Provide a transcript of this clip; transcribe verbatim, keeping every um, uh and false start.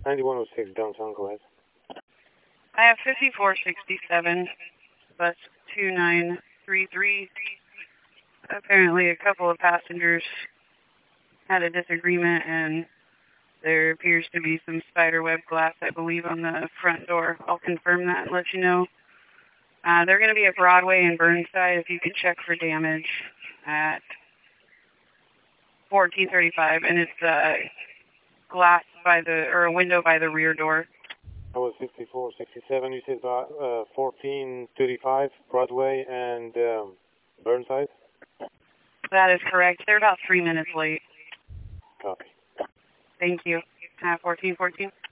ninety-one oh six downtown, go ahead. I have fifty-four sixty-seven, bus two nine three three. Apparently a couple of passengers had a disagreement, and there appears to be some spiderweb glass, I believe, on the front door. I'll confirm that and let you know. Uh, they're going to be at Broadway and Burnside. If you could check for damage at fourteen thirty-five, and it's uh, glass by the, or a window by the rear door. That was fifty-four sixty-seven. You said about uh, fourteen thirty-five Broadway and um, Burnside? That is correct. They're about three minutes late. Copy. Thank you. Uh, fourteen fourteen.